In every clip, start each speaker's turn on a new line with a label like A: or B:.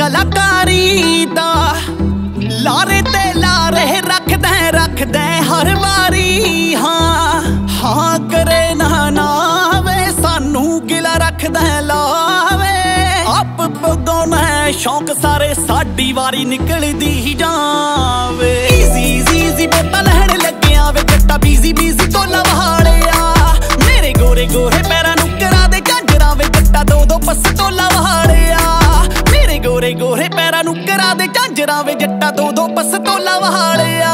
A: ਕਲਾਕਾਰੀ ਦਾ ਲਾਰੇ ਤੇ ਲਾਰੇ ਰੱਖਦਾ ਹਰ ਵਾਰੀ। ਹਾਂ ਕਰੇ ਨਾ ਵੇ ਸਾਨੂੰ ਗਿਲਾ ਰੱਖਦਾ ਲਾਵੇ। ਆਪ ਪਗਾਉਣਾ ਸ਼ੌਂਕ ਸਾਰੇ ਸਾਡੀ ਵਾਰੀ ਨਿਕਲਦੀ ਹੀ ਜਾਵੇ। ਈਜ਼ੀ ਬੋਤਾ ਲੈਣ ਲੱਗਿਆ ਵੇ ਜੱਟਾ ਬੀਜ਼ੀ ਕੋਲਾ ਵਹਾਲਿਆ। ਮੇਰੇ ਗੋਰੇ ਗੋਰੇ ਪੈਰਾਂ ਨੂੰ ਕਰਾ ਦੇ ਝਾਂਜਰਾਂ ਵੇ ਜੱਟਾ ਦੋ ਪਸਤੋਲਾ ਵਹਾਲਿਆ। ਮੇਰੇ ਗੋਰੇ ਗੋਰੇ ਪੈਰਾਂ ਨੂੰ ਕਰਾ ਦੇ ਝਾਂਜਰਾਂ ਵੇ ਜੱਟਾ ਦੋ ਪਸਤੋਲਾ ਵਹਾਲਿਆ।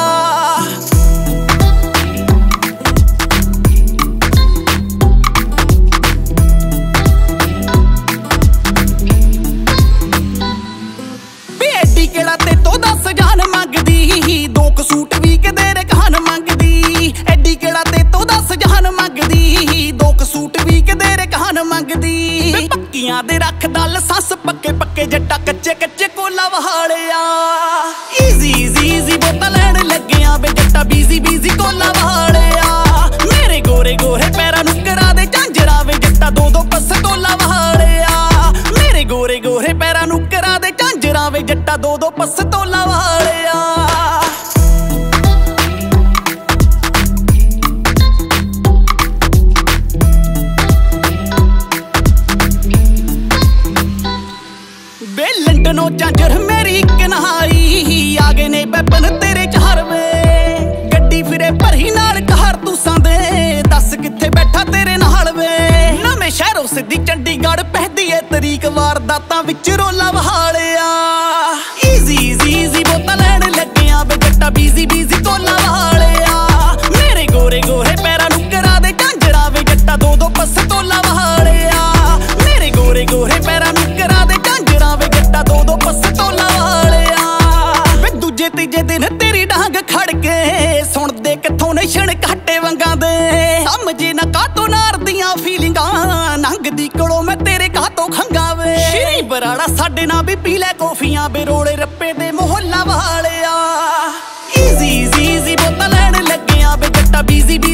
A: ਕਿਹੜਾ ਤੇ ਤੋਂ 10 ਜਾਨ ਮੰਗਦੀ, 2 ਸੂਟ ਵੀ ਕਿਤੇ ਰਕਾਨ ਮੰਗਦੀ। ਐਡੀ ਕਿਹੜਾ ਤੇ ਤੋਂ 10 ਜਾਨ ਮੰਗਦੀ, 2 ਸੂਟ ਵੀ ਕਿਤੇ ਰਕਾਨ ਮੰਗਦੀ। ਪੱਕੀਆਂ ਦੇ ਰੱਖਦਾ ਲਸੱਸ ਪੱਕੇ ਜੱਟਾ ਕੱਚੇ ਕੋਲਾ ਵਹਾਲਿਆ। ਈਜ਼ੀ ਬੋਤਾ ਲੈਣ ਲੱਗਿਆ ਵੇ ਜੱਟਾ ਬੀਜ਼ੀ ਕੋਲਾ ਵਹਾਲਿਆ। ਮੇਰੇ ਗੋਰੇ ਗੋਰੇ ਪੈਰਾਂ ਨੂੰ ਕਰਾ ਦੇ ਝਾਂਜਰਾਂ ਵੇ ਜੱਟਾ ਦੋ ਪਸਤੋਲਾ ਵਹਾਲਿਆ। ਮੇਰੇ ਗੋਰੇ ਗੋਰੇ ਪੈਰਾਂ ਨੂੰ ਕਰਾ ਦੇ ਝਾਂਜਰਾਂ ਵੇ ਜੱਟਾ ਦੋ ਪਸਤੋਲਾ ਵਹਾਲਿਆ। ਵੇ ਲੰਡਨੋਂ ਝਾਂਜਰ ਮੇਰੀ ਕਨਹਾਰੀ ਆ ਗਏ ਨੇ ਵੈਪਨ ਤੇਰੇ ਚਾਰ ਵੇ। ਗੱਡੀ ਫਿਰੇ ਭਰੀ ਨਾਲ ਕਾਰਤੂਸਾਂ ਦੇ ਦੱਸ ਕਿੱਥੇ ਬੈਠਾ ਤੇਰੇ ਨਾਲ ਵੇ। ਨਵੇਂ ਸ਼ਹਿਰੋਂ ਸਿੱਧੀ ਚੰਡੀਗੜ੍ਹ ਪਹਿਦੀ ਏ ਤਰੀਕ ਵਾਰਦਾਤਾਂ ਵਿੱਚ ਰੋਲਾ ਵਹਾਲਿਆ। ਈਜ਼ੀ ਬੋਤਾ ਲੈਣ ਲੱਗਿਆ ਵੇ ਜੱਟਾ ਬੀਜ਼ੀ ਕੋਲਾ ਵਹਾਲਿਆ। ਮੇਰੇ ਗੋਰੇ ਗੋਰੇ ਪੈਰਾਂ ਨੂੰ ਕਰਾ ਦੇ ਝਾਂਜਰਾਂ ਵੇ ਜੱਟਾ ਦੋ ਪਸਤੋਲਾ ਵਹਾਲਿਆ। ਮੇਰੇ ਗੋਰੇ ਗੋਰੇ ਪੈਰਾਂ ਨੂੰ ਕਰਾ ਦੇ ਝਾਂਜਰਾਂ ਵੇ ਜੱਟਾ ਦੋ ਪਸਤੋਲਾ ਵਹਾਲਿਆ। ਵੇ ਦੂਜੇ ਤੀਜੇ ਦਿਨ ਤੇਰੀ ਡਾਂਗ ਖੜ ਕੇ ਸੁਣਦੇ ਕਿੱਥੋਂ ਨਸ਼ਣ ਘਾਟੇ ਵੰਗਾਂ ਦੇ। ਸਮਝੇ ਨਾ ਕਾਤੋਂ ਨਾਰ ਦੀਆਂ ਫੀਲਿੰਗਾਂ ਨੰਗਦੀ ਕੋਲੋਂ ਮੈਂ ਤੇਰੇ ਕਾਤੋਂ ਖੰਗਾ ਵੇ। ਸ਼੍ਰੀ ਬਰਾੜਾ ਸਾਡੇ ਨਾਲ ਵੀ ਪੀ ਲੈ ਕੌਫੀਆਂ ਵੇ ਰੋਲੇ ਰੱਪੇ ਦੇ ਮੁਹੱਲਾ ਵਹਾਲਿਆ। ਈਜ਼ੀ ਬੋਤਾ ਲੈਣ ਲੱਗਿਆ ਵੇ ਜੱਟਾ ਬੀਜ਼ੀ